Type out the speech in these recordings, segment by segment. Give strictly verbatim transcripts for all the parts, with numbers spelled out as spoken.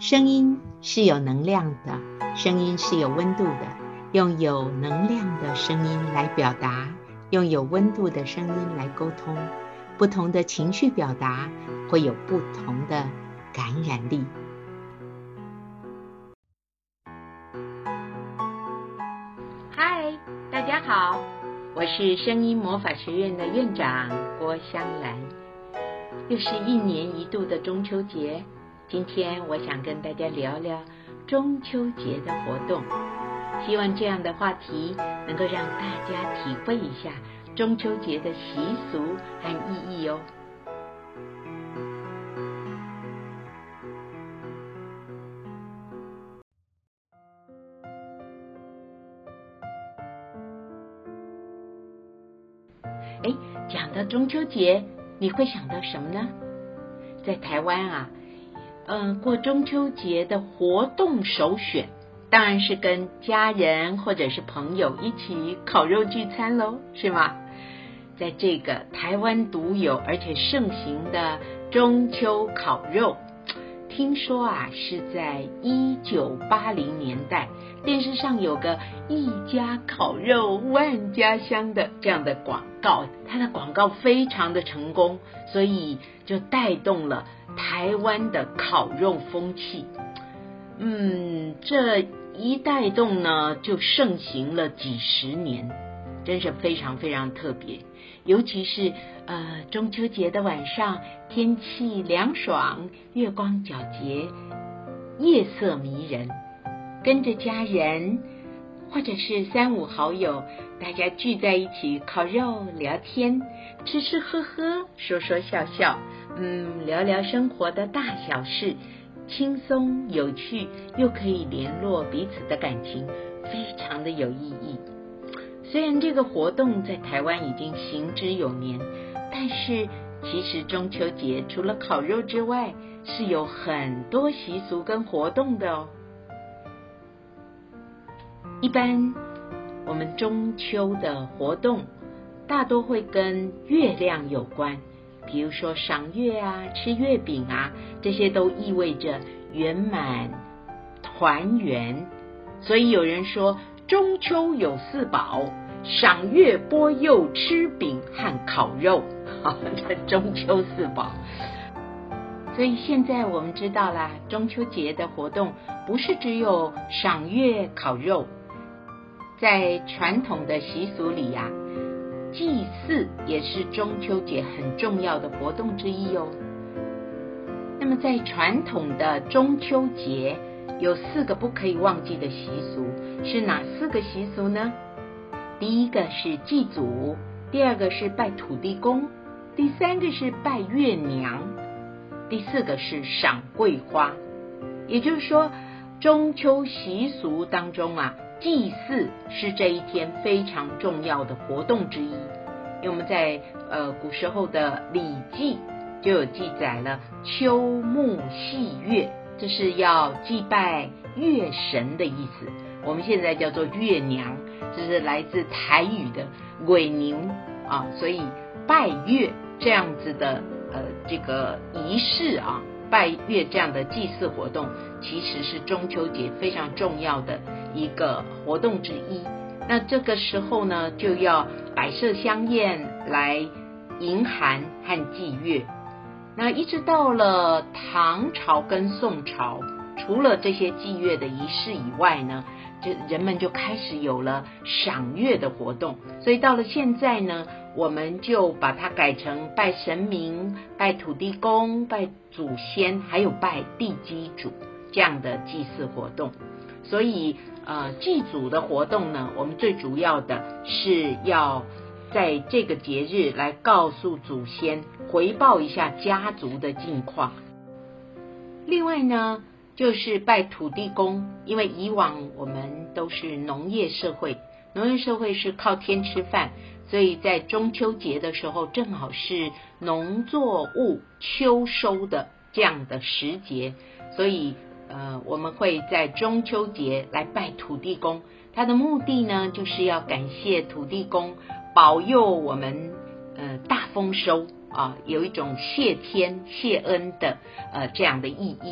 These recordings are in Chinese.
声音是有能量的，声音是有温度的，用有能量的声音来表达，用有温度的声音来沟通，不同的情绪表达会有不同的感染力。嗨，大家好，我是声音魔法学院的院长郭香兰。又是一年一度的中秋节，今天我想跟大家聊聊中秋节的活动，希望这样的话题能够让大家体会一下中秋节的习俗和意义哦。哎，讲到中秋节，你会想到什么呢？在台湾啊，嗯，过中秋节的活动首选当然是跟家人或者是朋友一起烤肉聚餐咯，是吗？在这个台湾独有而且盛行的中秋烤肉，听说啊是在一九八零年代电视上有个一家烤肉万家香的这样的广告，它的广告非常的成功，所以就带动了台湾的烤肉风气。嗯，这一带动呢就盛行了几十年，真是非常非常特别。尤其是呃中秋节的晚上，天气凉爽，月光皎洁，夜色迷人，跟着家人或者是三五好友，大家聚在一起烤肉聊天，吃吃喝喝，说说笑笑，嗯，聊聊生活的大小事，轻松有趣，又可以联络彼此的感情，非常的有意义。虽然这个活动在台湾已经行之有年，但是其实中秋节除了烤肉之外，是有很多习俗跟活动的哦。一般我们中秋的活动大多会跟月亮有关，比如说赏月啊，吃月饼啊，这些都意味着圆满团圆。所以有人说中秋有四宝，赏月播柚吃饼和烤肉，这中秋四宝。所以现在我们知道啦，中秋节的活动不是只有赏月烤肉，在传统的习俗里啊，祭祀也是中秋节很重要的活动之一哦。那么在传统的中秋节有四个不可以忘记的习俗，是哪四个习俗呢？第一个是祭祖，第二个是拜土地公，第三个是拜月娘，第四个是赏桂花。也就是说，中秋习俗当中啊，祭祀是这一天非常重要的活动之一。因为我们在呃古时候的《礼记》就有记载了秋木戏月，这是要祭拜月神的意思。我们现在叫做月娘，这是来自台语的鬼牛啊，所以拜月这样子的呃这个仪式啊，拜月这样的祭祀活动，其实是中秋节非常重要的一个活动之一。那这个时候呢，就要摆设香宴来迎寒和祭月。那一直到了唐朝跟宋朝，除了这些祭月的仪式以外呢，就人们就开始有了赏月的活动。所以到了现在呢，我们就把它改成拜神明、拜土地公、拜祖先，还有拜地基主这样的祭祀活动。所以呃，祭祖的活动呢，我们最主要的是要在这个节日来告诉祖先，回报一下家族的近况。另外呢，就是拜土地公，因为以往我们都是农业社会，农业社会是靠天吃饭，所以在中秋节的时候正好是农作物秋收的这样的时节，所以呃，我们会在中秋节来拜土地公。它的目的呢，就是要感谢土地公保佑我们呃大丰收啊，有一种谢天谢恩的呃这样的意义。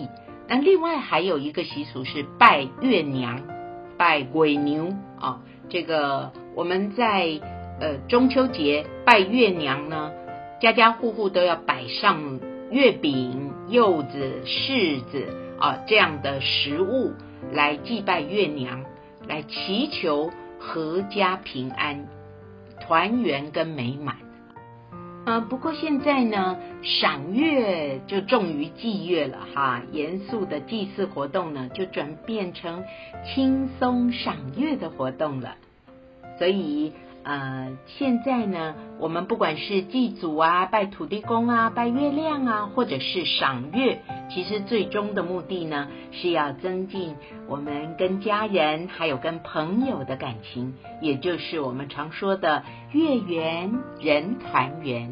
那另外还有一个习俗是拜月娘、拜鬼牛啊。这个我们在呃中秋节拜月娘呢，家家户户都要摆上月饼、柚子、柿子啊这样的食物来祭拜月娘，来祈求阖家平安、团圆跟美满。呃，不过现在呢，赏月就重于祭月了哈，严肃的祭祀活动呢，就转变成轻松赏月的活动了。所以呃，现在呢，我们不管是祭祖啊、拜土地公啊、拜月亮啊，或者是赏月，其实最终的目的呢，是要增进我们跟家人还有跟朋友的感情，也就是我们常说的月圆人团圆。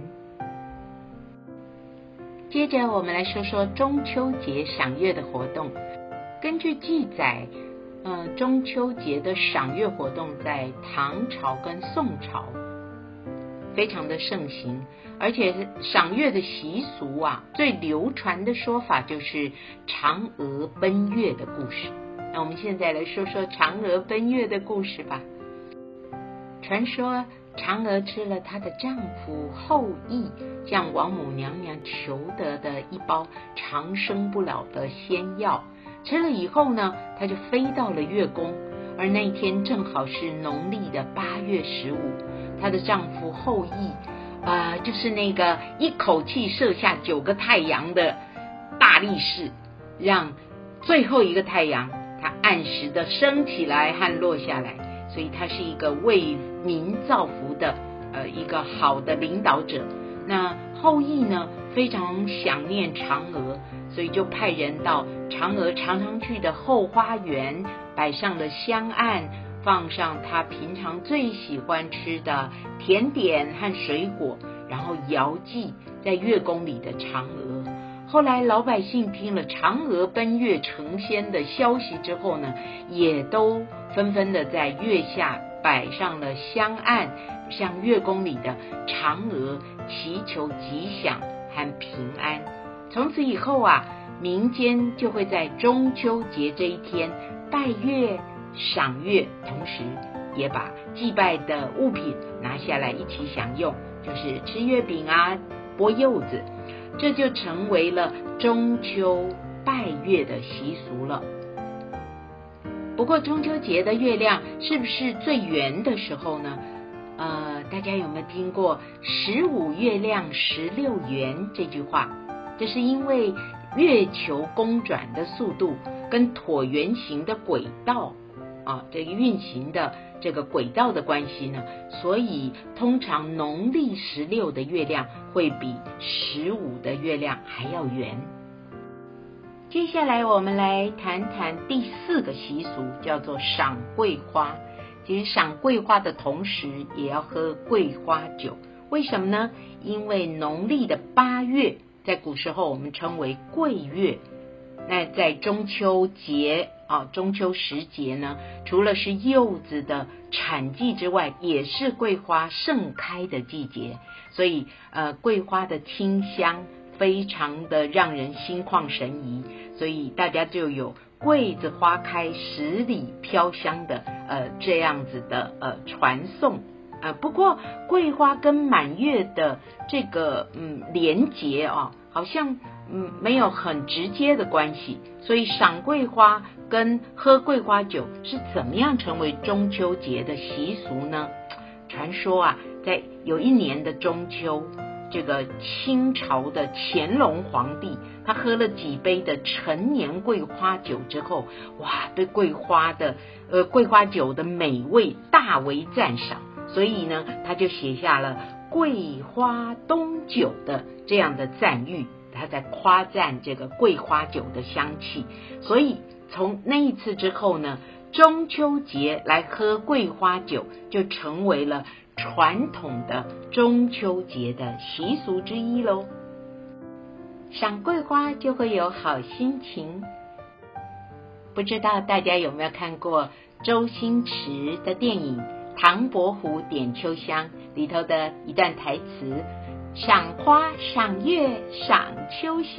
接着我们来说说中秋节赏月的活动。根据记载，呃，中秋节的赏月活动在唐朝跟宋朝非常的盛行，而且赏月的习俗啊，最流传的说法就是嫦娥奔月的故事。那我们现在来说说嫦娥奔月的故事吧。传说嫦娥吃了她的丈夫后羿向王母娘娘求得的一包长生不老的仙药，吃了以后呢，她就飞到了月宫，而那天正好是农历的八月十五，她的丈夫后羿呃，就是那个一口气射下九个太阳的大力士，让最后一个太阳它按时的升起来和落下来，所以他是一个为民造福的呃一个好的领导者。那后羿呢，非常想念嫦娥，所以就派人到嫦娥常常去的后花园，摆上了香案，放上他平常最喜欢吃的甜点和水果，然后遥祭在月宫里的嫦娥。后来老百姓听了嫦娥奔月成仙的消息之后呢，也都纷纷的在月下摆上了香案，向月宫里的嫦娥祈求吉祥和平安。从此以后啊，民间就会在中秋节这一天拜月赏月，同时也把祭拜的物品拿下来一起享用，就是吃月饼啊、剥柚子，这就成为了中秋拜月的习俗了。不过中秋节的月亮是不是最圆的时候呢？呃，大家有没有听过十五月亮十六圆这句话？这是因为月球公转的速度跟椭圆形的轨道啊，这个运行的这个轨道的关系呢，所以通常农历十六的月亮会比十五的月亮还要圆。接下来我们来谈谈第四个习俗，叫做赏桂花。其实赏桂花的同时也要喝桂花酒，为什么呢？因为农历的八月在古时候我们称为桂月，那在中秋节啊，中秋时节呢，除了是柚子的产季之外，也是桂花盛开的季节，所以呃，桂花的清香非常的让人心旷神怡，所以大家就有桂子花开十里飘香的呃这样子的呃传颂。呃，不过桂花跟满月的这个嗯连结啊，好像嗯没有很直接的关系，所以赏桂花跟喝桂花酒是怎么样成为中秋节的习俗呢？传说啊，在有一年的中秋，这个清朝的乾隆皇帝，他喝了几杯的陈年桂花酒之后，哇，对桂花的呃桂花酒的美味大为赞赏，所以呢，他就写下了桂花冬酒的这样的赞誉，他在夸赞这个桂花酒的香气。所以从那一次之后呢，中秋节来喝桂花酒就成为了传统的中秋节的习俗之一咯。赏桂花就会有好心情。不知道大家有没有看过周星驰的电影《唐伯虎点秋香》里头的一段台词：赏花赏月赏秋香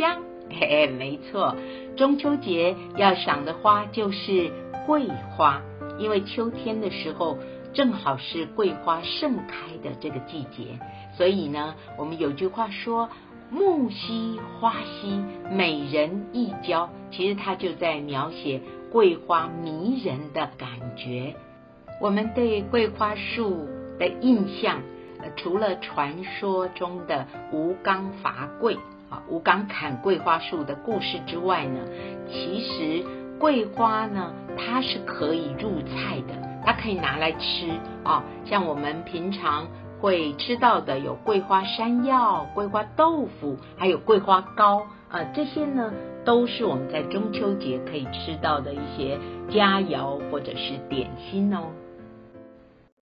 嘿嘿，没错，中秋节要赏的花就是桂花，因为秋天的时候正好是桂花盛开的这个季节，所以呢，我们有句话说木樨花稀，美人易娇，其实它就在描写桂花迷人的感觉。我们对桂花树的印象，呃、除了传说中的吴刚伐桂啊，吴刚砍桂花树的故事之外呢，其实桂花呢，它是可以入菜的，它可以拿来吃啊，像我们平常会吃到的有桂花山药、桂花豆腐，还有桂花糕，呃，这些呢都是我们在中秋节可以吃到的一些佳肴或者是点心哦。